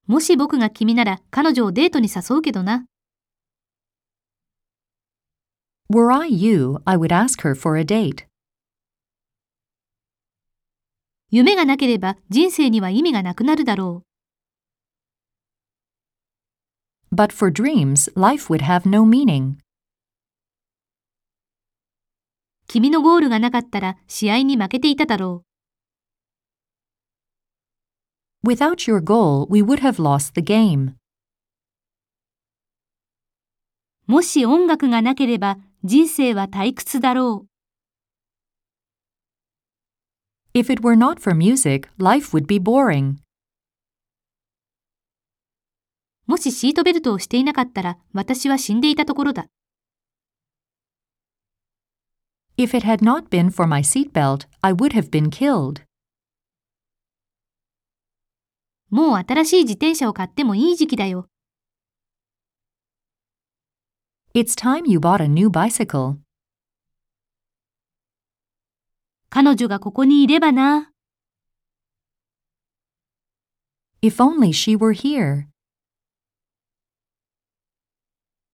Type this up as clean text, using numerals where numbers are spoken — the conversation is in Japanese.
もし僕が君なら彼女をデートに誘うけどな。 Were I you, I would ask her for a date. 夢がなければ人生には意味がなくなるだろう。But for dreams, life would have no meaning. 君のゴールがなかったら試合に負けていただろう。Without your goal, we would have lost the game. もし音楽がなければ人生は退屈だろう。 If it were not for music, life would be boring. もしシートベルトをしていなかったら私は死んでいたところだ。 If it had not been for my seatbelt, I would have been killed. もう新しい自転車を買ってもいい時期だよ。 It's time you bought a new bicycle. 彼女がここにいればな。 If only she were here.